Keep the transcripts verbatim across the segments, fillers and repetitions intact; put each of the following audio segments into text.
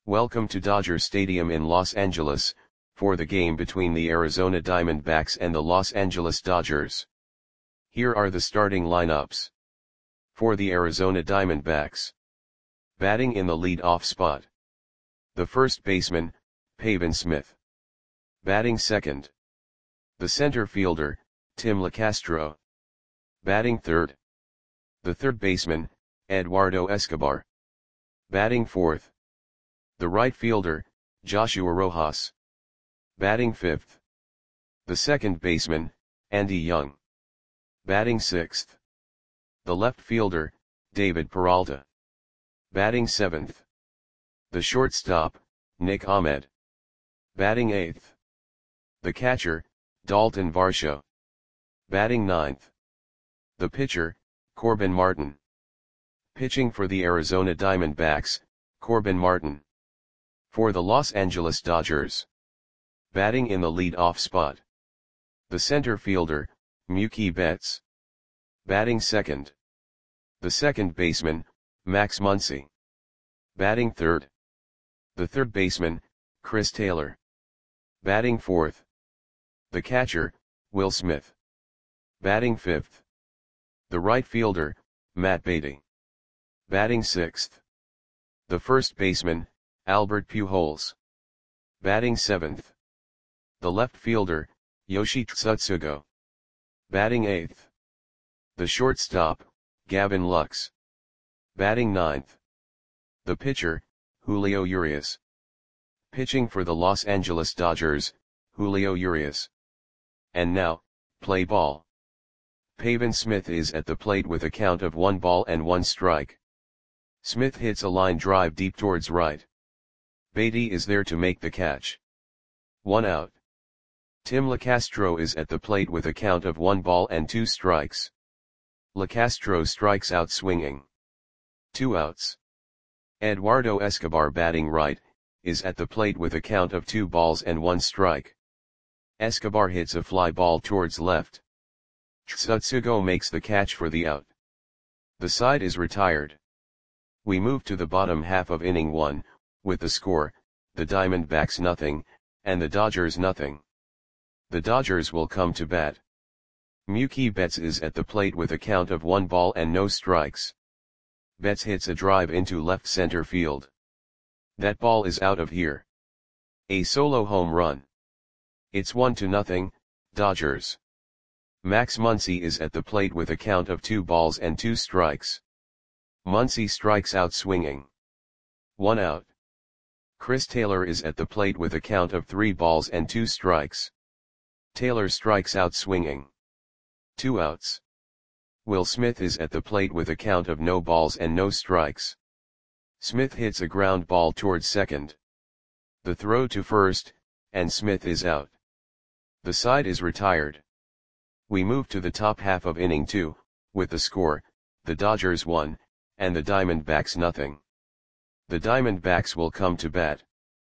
Welcome to Dodger Stadium in Los Angeles, for the game between the Arizona Diamondbacks and the Los Angeles Dodgers. Here are the starting lineups. For the Arizona Diamondbacks. Batting in the lead-off spot. The first baseman, Pavin Smith. Batting second. The center fielder, Tim Locastro. Batting third. The third baseman, Eduardo Escobar. Batting fourth. The right fielder, Joshua Rojas. Batting fifth. The second baseman, Andy Young. Batting sixth. The left fielder, David Peralta. Batting seventh. The shortstop, Nick Ahmed. Batting eighth. The catcher, Dalton Varsho. Batting ninth. The pitcher, Corbin Martin. Pitching for the Arizona Diamondbacks, Corbin Martin. For the Los Angeles Dodgers. Batting in the lead-off spot. The center fielder, Mookie Betts. Batting second. The second baseman, Max Muncy. Batting third. The third baseman, Chris Taylor. Batting fourth. The catcher, Will Smith. Batting fifth. The right fielder, Matt Beaty. Batting sixth. The first baseman, Albert Pujols. Batting seventh. The left fielder, Yoshi Tsutsugo. Batting eighth. The shortstop, Gavin Lux. Batting ninth. The pitcher, Julio Urias. Pitching for the Los Angeles Dodgers, Julio Urias. And now, play ball. Pavin Smith is at the plate with a count of one ball and one strike. Smith hits a line drive deep towards right. Beaty is there to make the catch. One out. Tim Locastro is at the plate with a count of one ball and two strikes. Locastro strikes out swinging. Two outs. Eduardo Escobar, batting right, is at the plate with a count of two balls and one strike. Escobar hits a fly ball towards left. Tsutsugo makes the catch for the out. The side is retired. We move to the bottom half of inning one, with the score, the Diamondbacks nothing, and the Dodgers nothing. The Dodgers will come to bat. Mookie Betts is at the plate with a count of one ball and no strikes. Betts hits a drive into left center field. That ball is out of here. A solo home run. It's one to nothing, Dodgers. Max Muncy is at the plate with a count of two balls and two strikes. Muncy strikes out swinging. One out. Chris Taylor is at the plate with a count of three balls and two strikes. Taylor strikes out swinging. Two outs. Will Smith is at the plate with a count of no balls and no strikes. Smith hits a ground ball towards second. The throw to first, and Smith is out. The side is retired. We move to the top half of inning two, with the score, the Dodgers one, and the Diamondbacks nothing. The Diamondbacks will come to bat.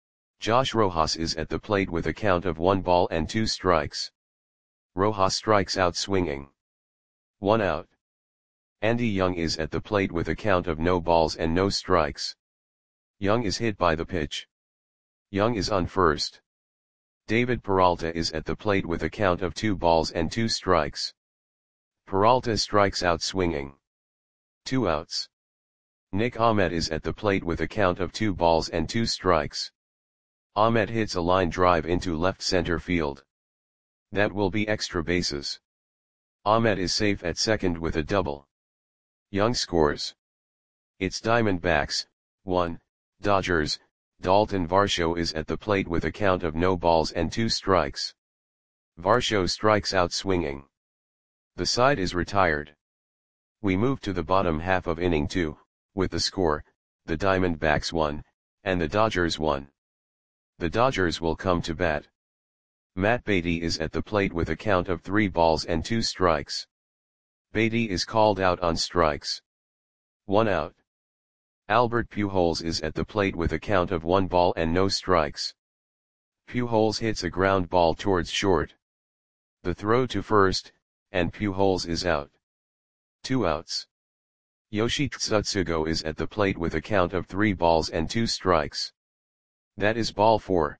Josh Rojas is at the plate with a count of one ball and two strikes. Rojas strikes out swinging. One out. Andy Young is at the plate with a count of no balls and no strikes. Young is hit by the pitch. Young is on first. David Peralta is at the plate with a count of two balls and two strikes. Peralta strikes out swinging. Two outs. Nick Ahmed is at the plate with a count of two balls and two strikes. Ahmed hits a line drive into left center field. That will be extra bases. Ahmed is safe at second with a double. Young scores. It's Diamondbacks, one, Dodgers. Dalton Varsho is at the plate with a count of no balls and two strikes. Varsho strikes out swinging. The side is retired. We move to the bottom half of inning two, with the score, the Diamondbacks one, and the Dodgers one. The Dodgers will come to bat. Matt Beaty is at the plate with a count of three balls and two strikes. Beaty is called out on strikes. One out. Albert Pujols is at the plate with a count of one ball and no strikes. Pujols hits a ground ball towards short. The throw to first, and Pujols is out. Two outs. Yoshi Tsutsugo is at the plate with a count of three balls and two strikes. That is ball four.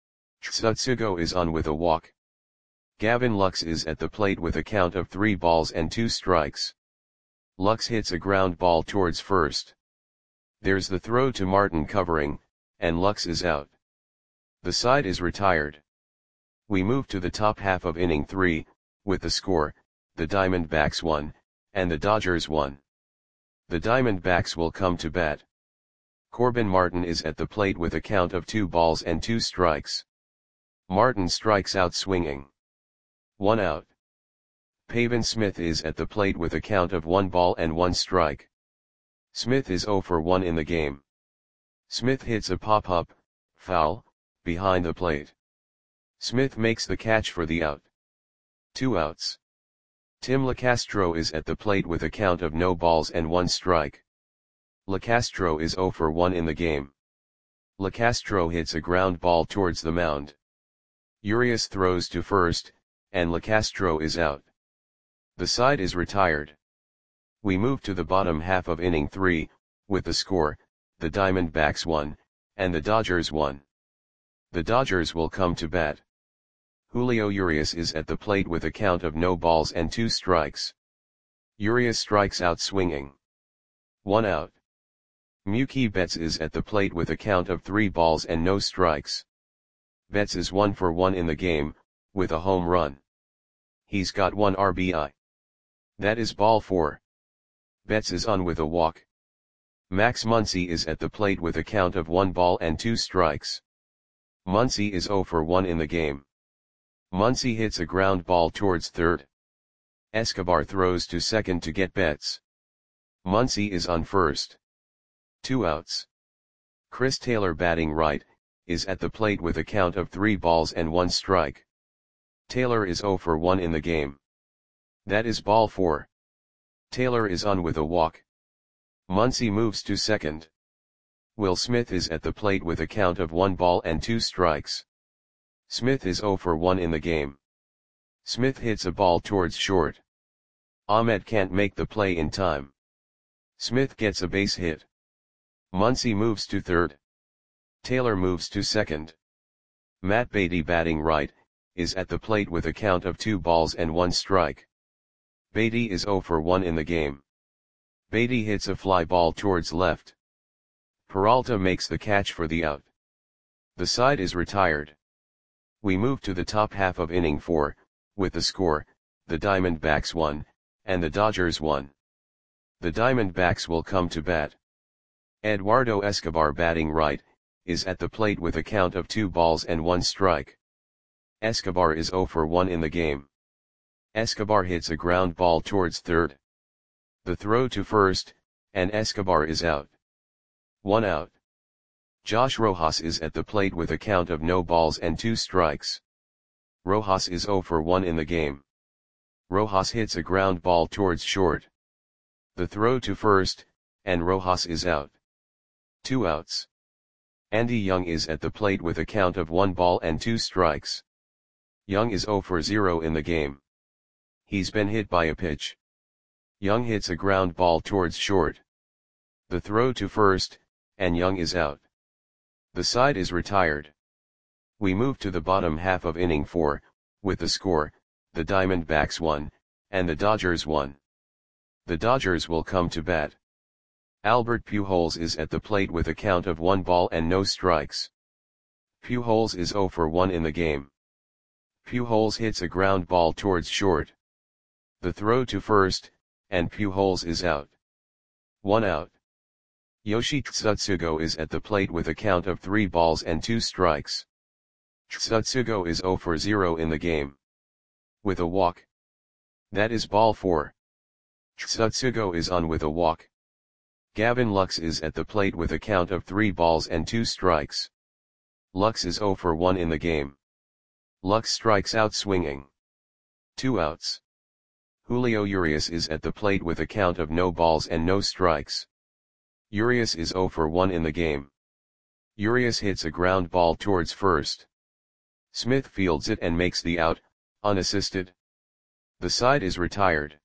Tsutsugo is on with a walk. Gavin Lux is at the plate with a count of three balls and two strikes. Lux hits a ground ball towards first. There's the throw to Martin covering, and Lux is out. The side is retired. We move to the top half of inning three, with the score, the Diamondbacks won, and the Dodgers won. The Diamondbacks will come to bat. Corbin Martin is at the plate with a count of two balls and two strikes. Martin strikes out swinging. One out. Pavin Smith is at the plate with a count of one ball and one strike. Smith is oh for one in the game. Smith hits a pop-up, foul, behind the plate. Smith makes the catch for the out. Two outs. Tim Locastro is at the plate with a count of no balls and one strike. Locastro is oh for one in the game. Locastro hits a ground ball towards the mound. Urias throws to first, and Locastro is out. The side is retired. We move to the bottom half of inning three, with the score, the Diamondbacks won, and the Dodgers won. The Dodgers will come to bat. Julio Urias is at the plate with a count of no balls and two strikes. Urias strikes out swinging. One out. Mookie Betts is at the plate with a count of three balls and no strikes. Betts is one for one in the game, with a home run. He's got one R B I. That is ball four. Betts is on with a walk. Max Muncy is at the plate with a count of one ball and two strikes. Muncy is oh for one in the game. Muncy hits a ground ball towards third. Escobar throws to second to get Betts. Muncy is on first. Two outs. Chris Taylor batting right, is at the plate with a count of three balls and one strike. Taylor is oh for one in the game. That is ball four. Taylor is on with a walk. Muncy moves to second. Will Smith is at the plate with a count of one ball and two strikes. Smith is oh for one in the game. Smith hits a ball towards short. Ahmed can't make the play in time. Smith gets a base hit. Muncy moves to third. Taylor moves to second. Matt Beatty batting right, is at the plate with a count of two balls and one strike. Beatty is oh for one in the game. Beatty hits a fly ball towards left. Peralta makes the catch for the out. The side is retired. We move to the top half of inning four, with the score, the Diamondbacks won, and the Dodgers won. The Diamondbacks will come to bat. Eduardo Escobar batting right, is at the plate with a count of two balls and one strike. Escobar is oh for one in the game. Escobar hits a ground ball towards third. The throw to first, and Escobar is out. One out. Josh Rojas is at the plate with a count of no balls and two strikes. Rojas is oh for one in the game. Rojas hits a ground ball towards short. The throw to first, and Rojas is out. Two outs. Andy Young is at the plate with a count of one ball and two strikes. Young is oh for zero in the game. He's been hit by a pitch. Young hits a ground ball towards short. The throw to first, and Young is out. The side is retired. We move to the bottom half of inning four, with the score, the Diamondbacks won, and the Dodgers won. The Dodgers will come to bat. Albert Pujols is at the plate with a count of one ball and no strikes. Pujols is oh for one in the game. Pujols hits a ground ball towards short. The throw to first, and Pujols is out. One out. Yoshi Tsutsugo is at the plate with a count of three balls and two strikes. Tsutsugo is oh for zero in the game. With a walk. That is ball four. Tsutsugo is on with a walk. Gavin Lux is at the plate with a count of three balls and two strikes. Lux is oh for one in the game. Lux strikes out swinging. Two outs. Julio Urias is at the plate with a count of no balls and no strikes. Urias is oh for one in the game. Urias hits a ground ball towards first. Smith fields it and makes the out, unassisted. The side is retired.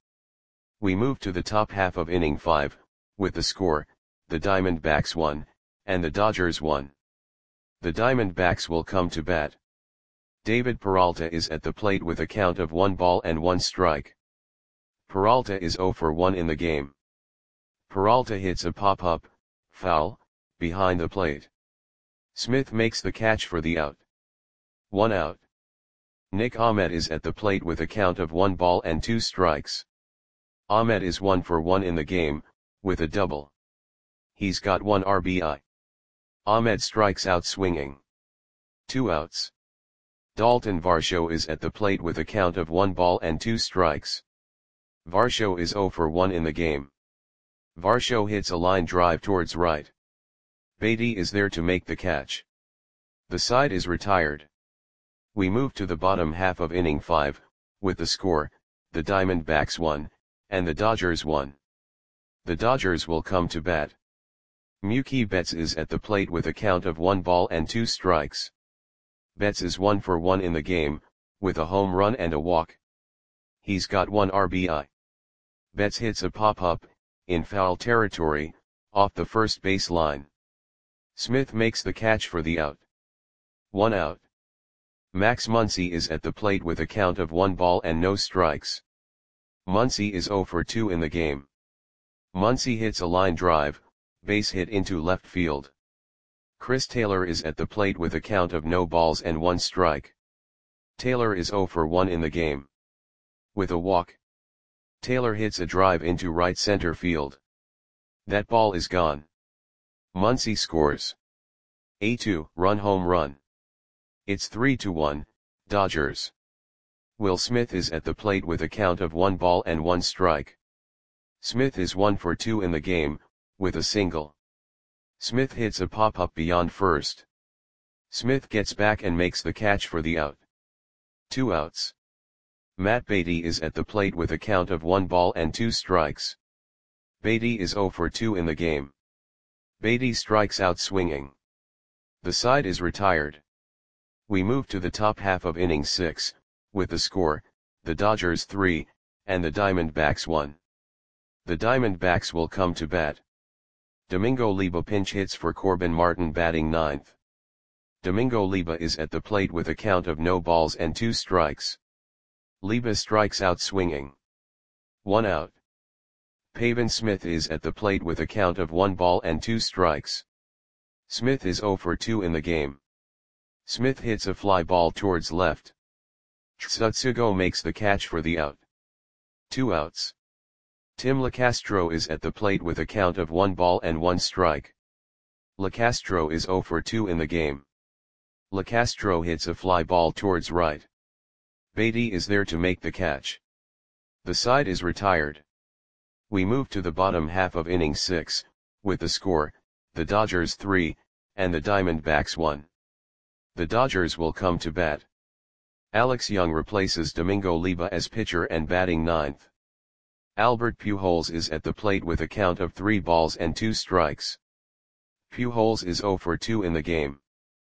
We move to the top half of inning five, with the score, the Diamondbacks won, and the Dodgers won. The Diamondbacks will come to bat. David Peralta is at the plate with a count of one ball and one strike. Peralta is zero for one in the game. Peralta hits a pop-up, foul, behind the plate. Smith makes the catch for the out. One out. Nick Ahmed is at the plate with a count of one ball and two strikes. Ahmed is one for one in the game, with a double. He's got one R B I. Ahmed strikes out swinging. Two outs. Dalton Varsho is at the plate with a count of one ball and two strikes. Varsho is zero for one in the game. Varsho hits a line drive towards right. Beatty is there to make the catch. The side is retired. We move to the bottom half of inning five, with the score, the Diamondbacks won, and the Dodgers won. The Dodgers will come to bat. Mookie Betts is at the plate with a count of one ball and two strikes. Betts is one for one in the game, with a home run and a walk. He's got one R B I. Betts hits a pop-up, in foul territory, off the first base line. Smith makes the catch for the out. One out. Max Muncy is at the plate with a count of one ball and no strikes. Muncy is zero for two in the game. Muncy hits a line drive, base hit into left field. Chris Taylor is at the plate with a count of no balls and one strike. Taylor is zero for one in the game. With a walk. Taylor hits a drive into right center field. That ball is gone. Muncy scores a two-run home run. It's three to one, Dodgers. Will Smith is at the plate with a count of one ball and one strike. Smith is one for two in the game, with a single. Smith hits a pop-up beyond first. Smith gets back and makes the catch for the out. Two outs. Matt Beatty is at the plate with a count of one ball and two strikes. Beatty is zero for two in the game. Beatty strikes out swinging. The side is retired. We move to the top half of inning six, with the score, the Dodgers three, and the Diamondbacks one. The Diamondbacks will come to bat. Domingo Leba pinch hits for Corbin Martin batting ninth. Domingo Leba is at the plate with a count of no balls and two strikes. Leba strikes out swinging. One out. Pavin Smith is at the plate with a count of one ball and two strikes. Smith is zero for two in the game. Smith hits a fly ball towards left. Tsutsugo makes the catch for the out. Two outs. Tim LaCastro is at the plate with a count of one ball and one strike. LaCastro is zero for two in the game. LaCastro hits a fly ball towards right. Beatty is there to make the catch. The side is retired. We move to the bottom half of inning six, with the score, the Dodgers three, and the Diamondbacks one. The Dodgers will come to bat. Alex Young replaces Domingo Leba as pitcher and batting ninth. Albert Pujols is at the plate with a count of three balls and two strikes. Pujols is zero for two in the game.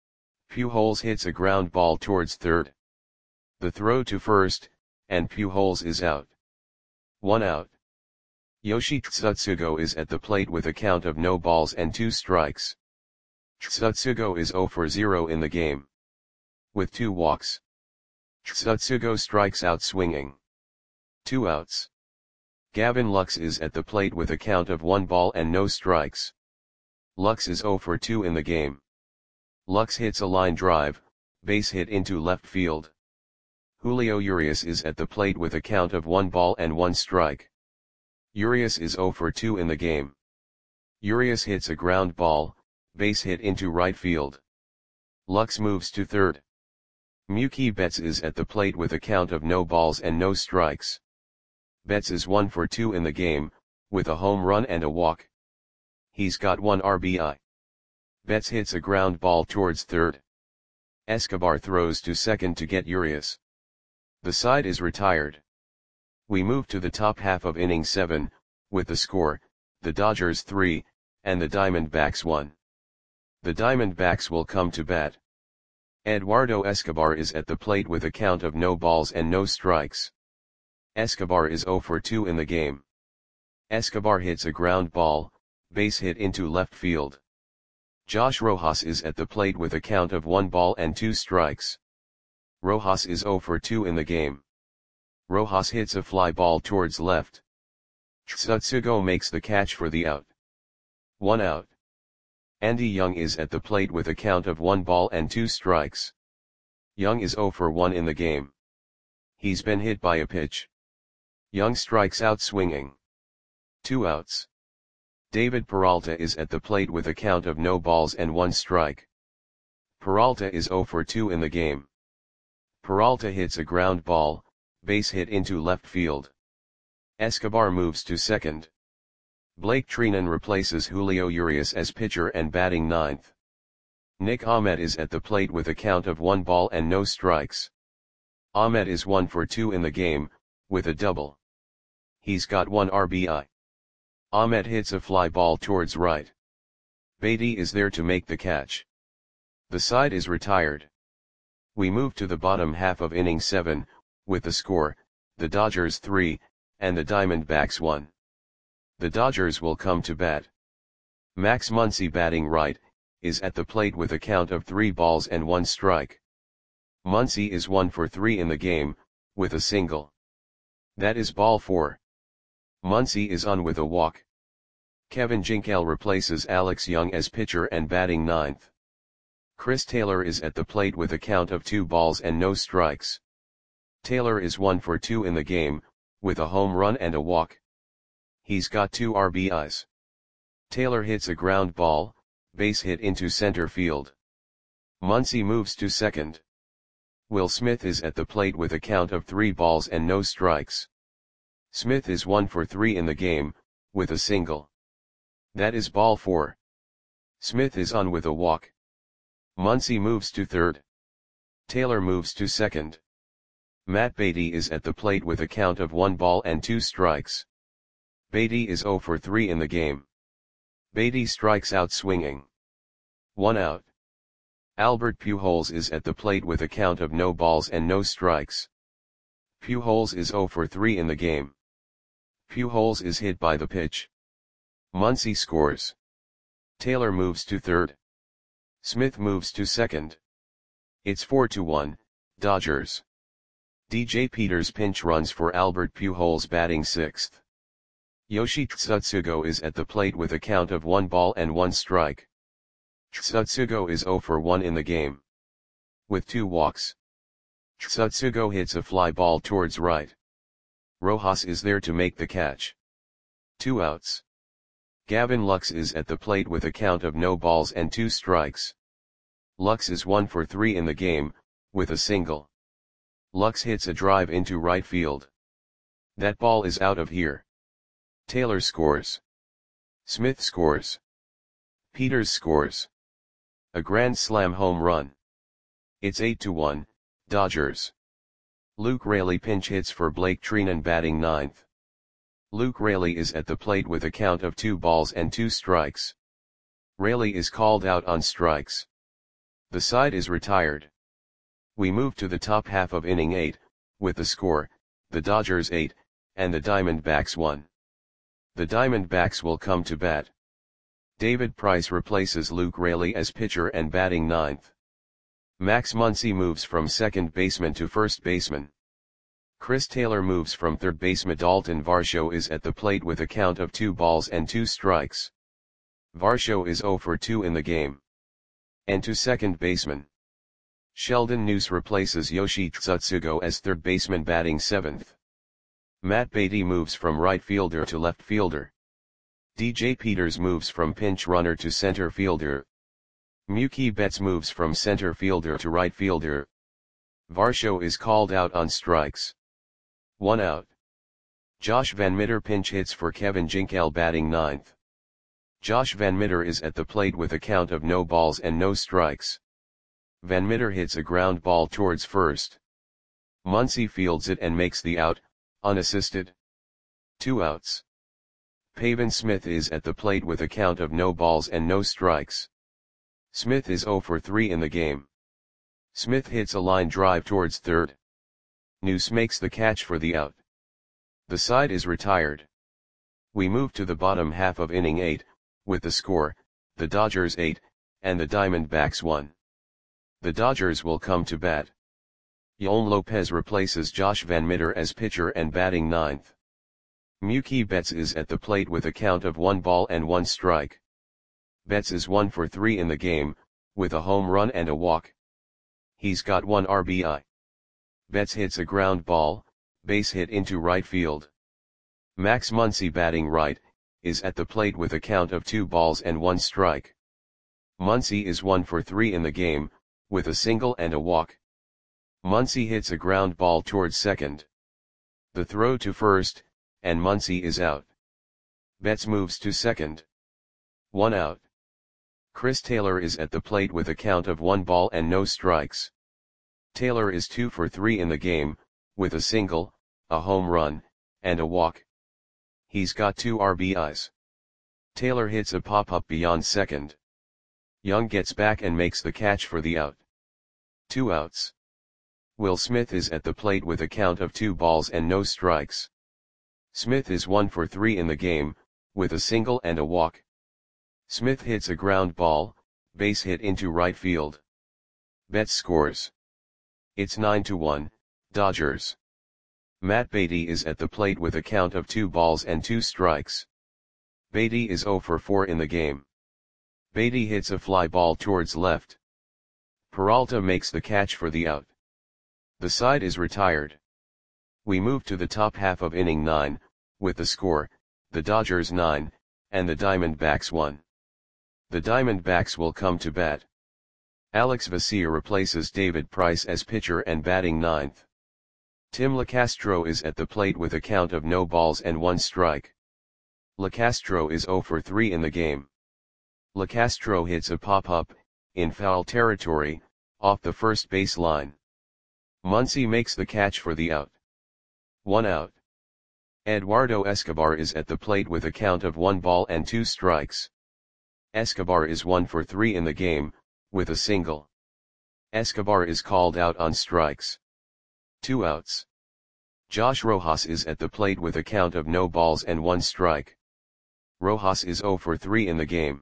Pujols hits a ground ball towards third. The throw to first, and Pujols is out. One out. Yoshi Tsutsugo is at the plate with a count of no balls and two strikes. Tsutsugo is zero for zero in the game. With two walks. Tsutsugo strikes out swinging. Two outs. Gavin Lux is at the plate with a count of one ball and no strikes. Lux is zero for two in the game. Lux hits a line drive, base hit into left field. Julio Urias is at the plate with a count of one ball and one strike. Urias is zero for two in the game. Urias hits a ground ball, base hit into right field. Lux moves to third. Mookie Betts is at the plate with a count of no balls and no strikes. Betts is one for two in the game, with a home run and a walk. He's got one R B I. Betts hits a ground ball towards third. Escobar throws to second to get Urias. The side is retired. We move to the top half of inning seven, with the score, the Dodgers three, and the Diamondbacks one. The Diamondbacks will come to bat. Eduardo Escobar is at the plate with a count of no balls and no strikes. Escobar is zero for two in the game. Escobar hits a ground ball, base hit into left field. Josh Rojas is at the plate with a count of one ball and two strikes. Rojas is zero for two in the game. Rojas hits a fly ball towards left. Tsutsugo makes the catch for the out. One out. Andy Young is at the plate with a count of one ball and two strikes. Young is zero for one in the game. He's been hit by a pitch. Young strikes out swinging. Two outs. David Peralta is at the plate with a count of no balls and one strike. Peralta is zero for two in the game. Peralta hits a ground ball, base hit into left field. Escobar moves to second. Blake Trinan replaces Julio Urias as pitcher and batting ninth. Nick Ahmed is at the plate with a count of one ball and no strikes. Ahmed is one for two in the game, with a double. He's got one R B I. Ahmed hits a fly ball towards right. Beatty is there to make the catch. The side is retired. We move to the bottom half of inning seven, with the score, the Dodgers three, and the Diamondbacks one. The Dodgers will come to bat. Max Muncy, batting right, is at the plate with a count of three balls and one strike. Muncy is one for three in the game, with a single. That is ball four. Muncy is on with a walk. Kevin Ginkel replaces Alex Young as pitcher and batting ninth. Chris Taylor is at the plate with a count of two balls and no strikes. Taylor is one for two in the game, with a home run and a walk. He's got two R B Is. Taylor hits a ground ball, base hit into center field. Muncy moves to second. Will Smith is at the plate with a count of three balls and no strikes. Smith is one for three in the game, with a single. That is ball four. Smith is on with a walk. Muncy moves to third. Taylor moves to second. Matt Beatty is at the plate with a count of one ball and two strikes. Beatty is zero for three in the game. Beatty strikes out swinging. One out. Albert Pujols is at the plate with a count of no balls and no strikes. Pujols is zero for three in the game. Pujols is hit by the pitch. Muncy scores. Taylor moves to third. Smith moves to second. It's four to one, Dodgers. D J Peters pinch runs for Albert Pujols, batting sixth. Yoshi Tsutsugo is at the plate with a count of one ball and one strike. Tsutsugo is zero for one in the game. With two walks. Tsutsugo hits a fly ball towards right. Rojas is there to make the catch. Two outs. Gavin Lux is at the plate with a count of no balls and two strikes. Lux is one for three in the game, with a single. Lux hits a drive into right field. That ball is out of here. Taylor scores. Smith scores. Peters scores. A grand slam home run. It's eight to one, Dodgers. Luke Raley pinch hits for Blake Trinan, batting ninth. Luke Raley is at the plate with a count of two balls and two strikes. Raley is called out on strikes. The side is retired. We move to the top half of inning eight, with the score, the Dodgers eight, and the Diamondbacks one. The Diamondbacks will come to bat. David Price replaces Luke Raley as pitcher and batting ninth. Max Muncy moves from second baseman to first baseman. Chris Taylor moves from third baseman. Dalton Varsho is at the plate with a count of two balls and two strikes. Varsho is zero for two in the game. And to second baseman. Sheldon Neuse replaces Yoshi Tsutsugo as third baseman, batting seventh. Matt Beatty moves from right fielder to left fielder. D J Peters moves from pinch runner to center fielder. Mookie Betts moves from center fielder to right fielder. Varsho is called out on strikes. One out. Josh Van Meter pinch hits for Kevin Ginkel, batting ninth. Josh Van Meter is at the plate with a count of no balls and no strikes. Van Meter hits a ground ball towards first. Muncy fields it and makes the out, unassisted. Two outs. Pavin Smith is at the plate with a count of no balls and no strikes. Smith is zero for three in the game. Smith hits a line drive towards third. Neuse makes the catch for the out. The side is retired. We move to the bottom half of inning eight, with the score, the Dodgers eight, and the Diamondbacks one. The Dodgers will come to bat. Yoan Lopez replaces Josh Van Meter as pitcher and batting ninth. Mookie Betts is at the plate with a count of one ball and one strike. Betts is one for three in the game, with a home run and a walk. He's got one R B I. Betts hits a ground ball, base hit into right field. Max Muncy, batting right, is at the plate with a count of two balls and one strike. Muncy is one for three in the game, with a single and a walk. Muncy hits a ground ball towards second. The throw to first, and Muncy is out. Betts moves to second. One out. Chris Taylor is at the plate with a count of one ball and no strikes. Taylor is two for three in the game, with a single, a home run, and a walk. He's got two R B Is. Taylor hits a pop-up beyond second. Young gets back and makes the catch for the out. Two outs. Will Smith is at the plate with a count of two balls and no strikes. Smith is one for three in the game, with a single and a walk. Smith hits a ground ball, base hit into right field. Betts scores. It's nine to one, Dodgers. Matt Beaty is at the plate with a count of two balls and two strikes. Beaty is zero for four in the game. Beaty hits a fly ball towards left. Peralta makes the catch for the out. The side is retired. We move to the top half of inning nine, with the score, the Dodgers nine, and the Diamondbacks one. The Diamondbacks will come to bat. Alex Vesia replaces David Price as pitcher and batting ninth. Tim Locastro is at the plate with a count of no balls and one strike. Locastro is zero for three in the game. Locastro hits a pop-up, in foul territory, off the first base line. Muncy makes the catch for the out. One out. Eduardo Escobar is at the plate with a count of one ball and two strikes. Escobar is one for three in the game, with a single. Escobar is called out on strikes. Two outs. Josh Rojas is at the plate with a count of no balls and one strike. Rojas is zero for three in the game.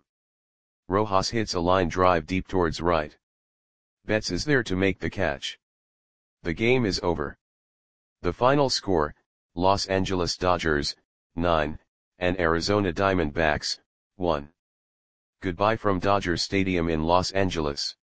Rojas hits a line drive deep towards right. Betts is there to make the catch. The game is over. The final score, Los Angeles Dodgers, nine, and Arizona Diamondbacks, one. Goodbye from Dodger Stadium in Los Angeles.